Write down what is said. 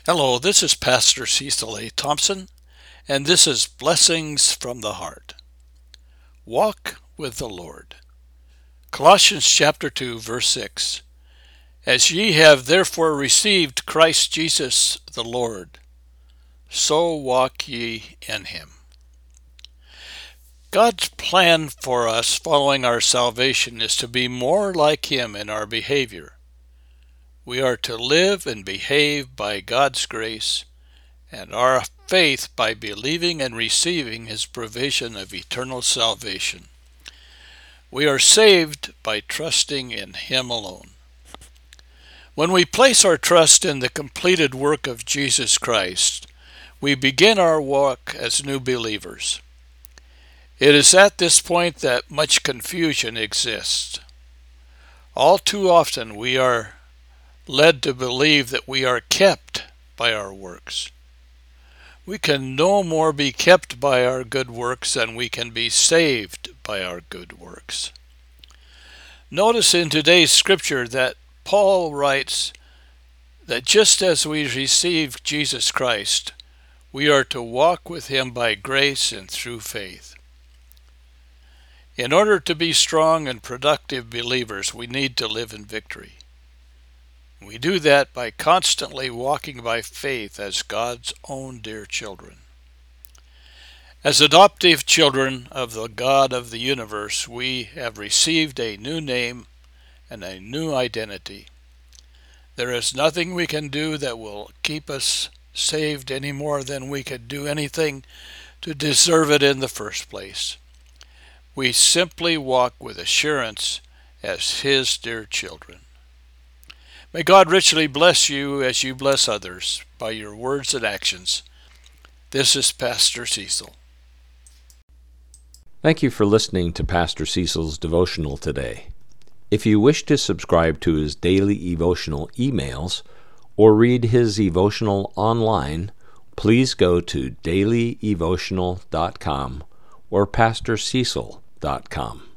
Hello, this is Pastor Cecil A. Thompson, and this is Blessings from the Heart. Walk with the Lord. Colossians chapter 2, verse 6. As ye have therefore received Christ Jesus the Lord, so walk ye in him. God's plan for us following our salvation is to be more like him in our behavior. We are to live and behave by God's grace, and our faith by believing and receiving his provision of eternal salvation. We are saved by trusting in him alone. When we place our trust in the completed work of Jesus Christ, we begin our walk as new believers. It is at this point that much confusion exists. All too often we are led to believe that we are kept by our works. We can no more be kept by our good works than we can be saved by our good works. Notice in today's scripture that Paul writes that just as we receive Jesus Christ, we are to walk with him by grace and through faith. In order to be strong and productive believers, we need to live in victory. We do that by constantly walking by faith as God's own dear children. As adoptive children of the God of the universe, we have received a new name and a new identity. There is nothing we can do that will keep us saved any more than we could do anything to deserve it in the first place. We simply walk with assurance as his dear children. May God richly bless you as you bless others by your words and actions. This is Pastor Cecil. Thank you for listening to Pastor Cecil's devotional today. If you wish to subscribe to his daily devotional emails or read his devotional online, please go to dailydevotional.com or pastorcecil.com.